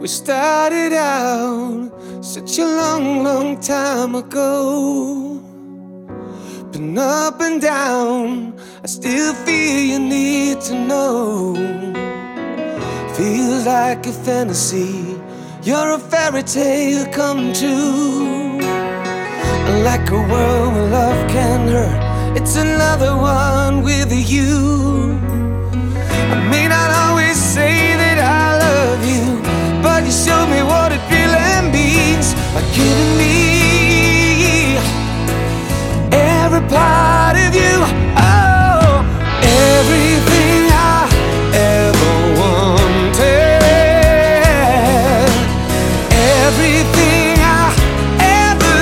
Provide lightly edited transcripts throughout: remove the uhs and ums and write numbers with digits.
We started out such a long, long time ago. Been up and down, I still feel you need to know. Feels like a fantasy, you're a fairy tale come true. Like a world where love can hurt, it's another one with you. I may not always say that I love you, but you showed me what it really means by giving me every part of you. Oh, everything I ever wanted, everything I ever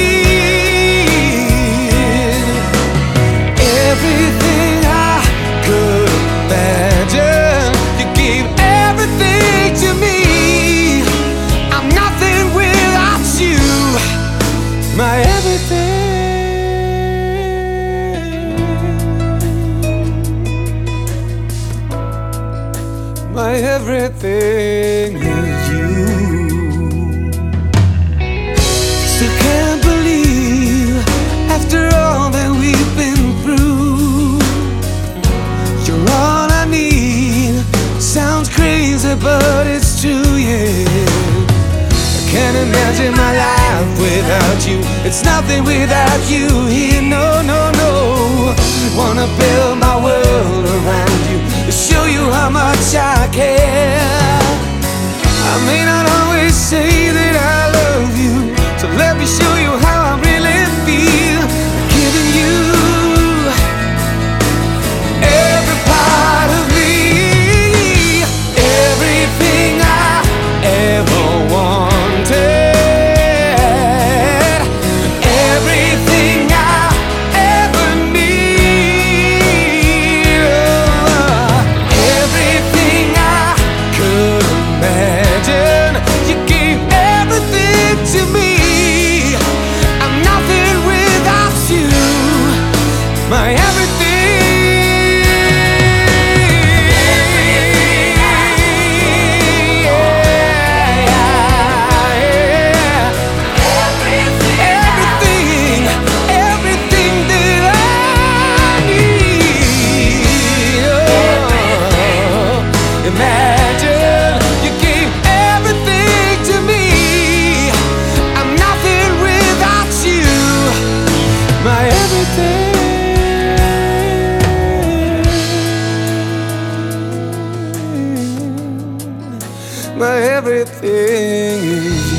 need, everything I could imagine. You gave everything to me. I'm nothing without you, my everything. My everything is you. Still can't believe, after all that we've been through, you're all I need. Sounds crazy, but it's true, yeah. I can't imagine my life without you. It's nothing without you here, no, no, no. Wanna build my world around you, to show you how much I care. I may not always say that I love you, so let me show you how I really feel. Giving you every part of me, everything I ever wanted, everything I ever need, everything I could imagine. You gave everything to me. I'm nothing without you, my everything. Imagine you gave everything to me. I'm nothing without you, my everything. My everything is